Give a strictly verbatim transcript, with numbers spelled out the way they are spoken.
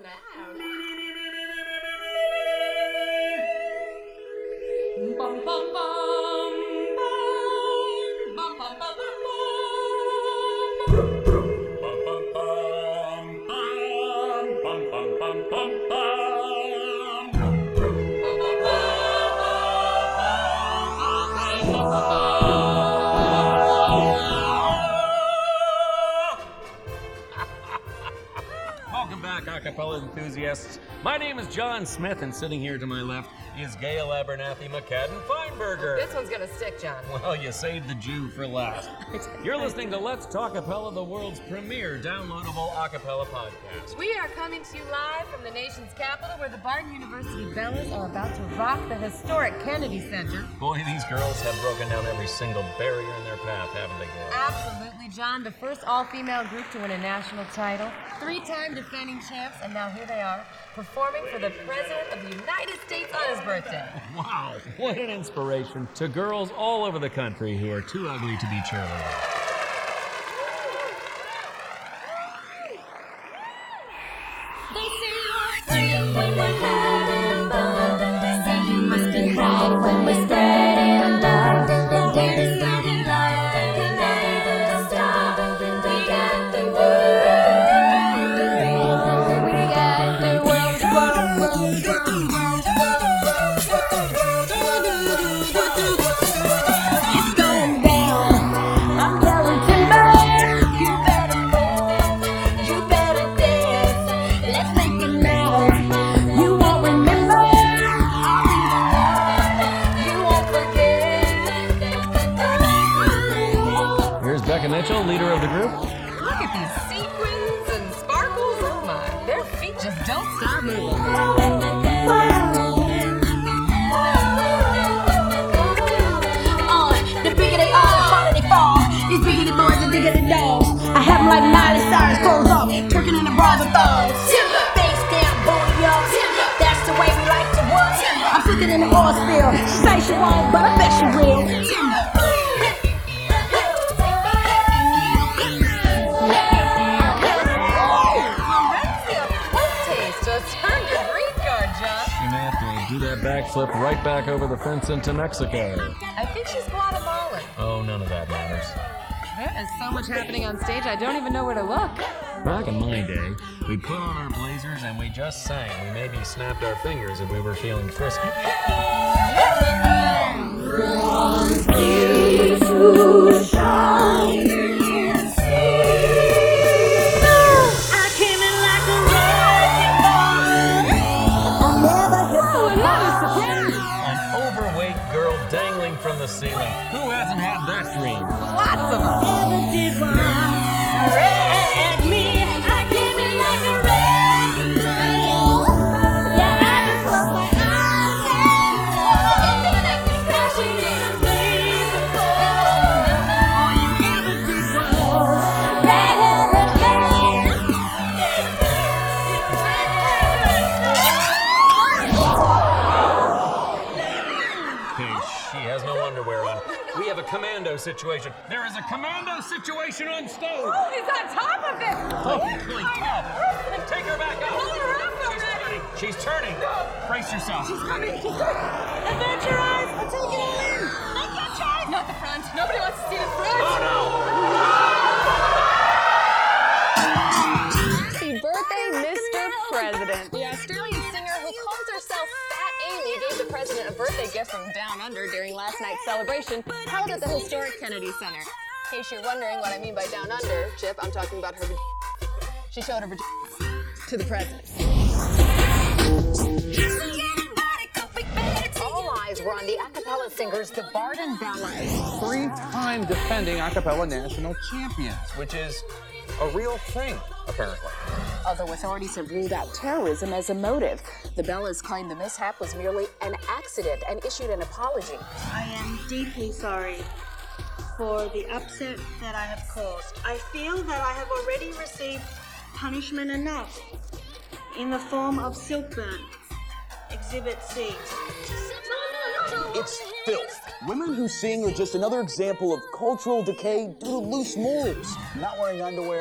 in the house. Bum, bum, bum, bum, bum, bum, bum, Welcome back, acapella enthusiasts. My name is John Smith, and sitting here to my left is Gail Abernathy McCadden-Feinberger. This one's gonna stick, John. Well, you saved the Jew for last. You're listening to Let's Talk Acapella, the world's premier downloadable acapella podcast. We are coming to you live from the nation's capital, where the Barton University Bellas are about to rock the historic Kennedy Center. Boy, these girls have broken down every single barrier in their path, haven't they, Gail? Absolutely, John. The first all-female group to win a national title, three-time defending champs, and now here they are, performing for the President of the United States on his birthday. Wow, what an inspiration to girls all over the country who are too ugly to be cheerleaders. They say we're free when we're having fun. They say you must be right when we're spreading love. We're spreading love and we're never stop. We got the world. We got the world, world, world, world, It's going down. I'm yelling timber. You better move. You better dance. Let's make it now. You won't remember. I'll be the one. You won't forget. Here's Becca Mitchell, leader of the group. Look at these sequins and sparkles. Oh my, their feet just don't stop moving. Uh, the bigger they are, the harder they fall. These biggity boys are bigger than dogs. I have them like Miley Cyrus, clothes off, twerking in the bras and thongs. Face down, booty up. That's the way we like to work. I'm sicker than the oil spill. She say she won't, but I bet she will. Valencia foot taste just turned your green card, John. You may have to do that backflip right back over the fence into Mexico. I think she's Guatemalan. Oh, none of that matters. There is so much happening on stage, I don't even know where to look. Back in my day, we put on our blazers and we just sang. We maybe snapped our fingers if we were feeling frisky. I came in like a wrecking ball. I never hit An overweight girl dangling from the ceiling. Who hasn't had that dream? Lots of them. Never did one. Wreck me. I came in like a wrecking ball. Yeah, I just closed my eyes. Crashing in a blaze of gold. All you ever did was wreck me. Hey, she has no underwear on. We have a commando situation. There is a commando situation on stage. Oh, he's on top of it. Holy cow. Take her back out. Pull her up She's already. turning. She's turning. Brace yourself. Adventure eyes. I'll take it all in. I can't try. Not the front. Nobody wants to see the front. Oh, no. Happy birthday, Mister President. The Australian singer who calls herself Fat Amy gave the president a birthday gift from Down Under during last night's celebration held at the historic Kennedy Center. In case you're wondering what I mean by Down Under, Chip, I'm talking about her vag- She showed her vag- to the president. All eyes were on the a cappella singers, the Barton Bellas. Three-time defending a cappella national champions. Which is a real thing, apparently. Although authorities have ruled out terrorism as a motive, the Bellas claim the mishap was merely an accident and issued an apology. I am deeply sorry for the upset that I have caused. I feel that I have already received punishment enough in the form of silk burn. Exhibit C. It's filth. Women who sing are just another example of cultural decay due to loose morals. Not wearing underwear